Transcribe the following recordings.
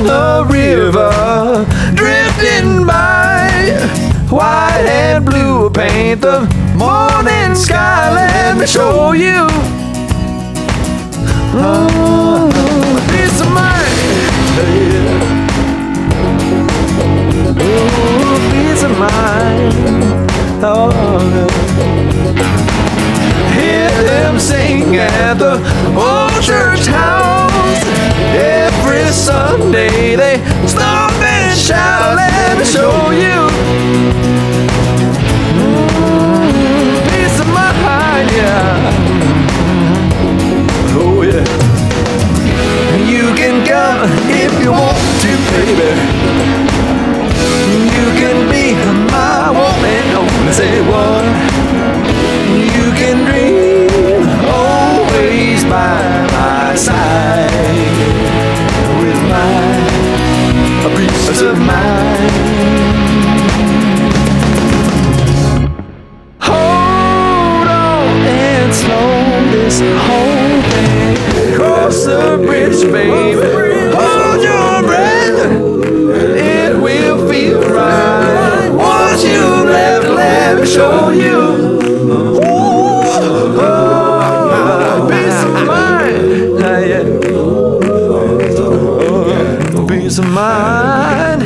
the river, drifting by. White and blue paint the morning sky. Let me show you. Peace of mind. Oh, peace of mind. Oh, hear them sing at the old church house. Every Sunday they stop and shout. Let me show you. Peace of mind, yeah. Oh yeah. You can come if you want to, baby. You can be my woman, only say what. You can dream always by my side, with my peace of mind. Hold on and slow this whole thing. Cross the bridge, baby. Hold your breath. It will feel right. Once you left, let me show you. Peace of mind. Peace of mind.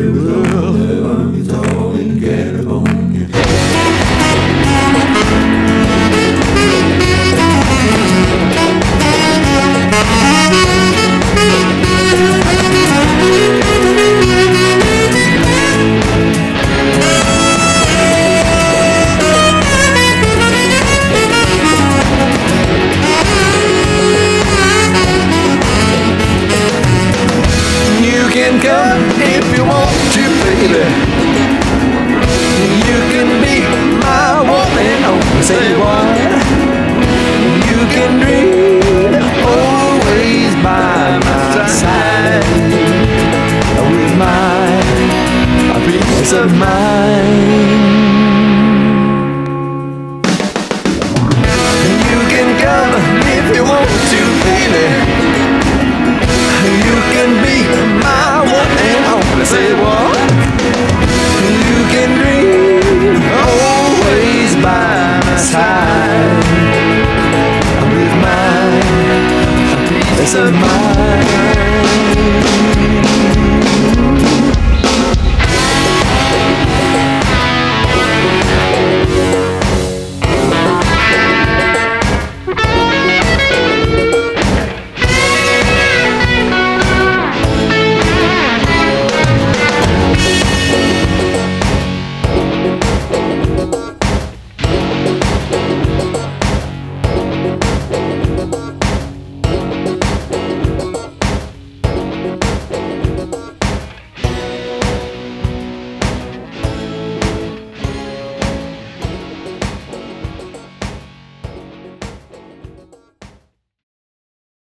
Come if you want to, baby. You can be my woman, oh, say what. You can dream always by my side, with my peace of mind.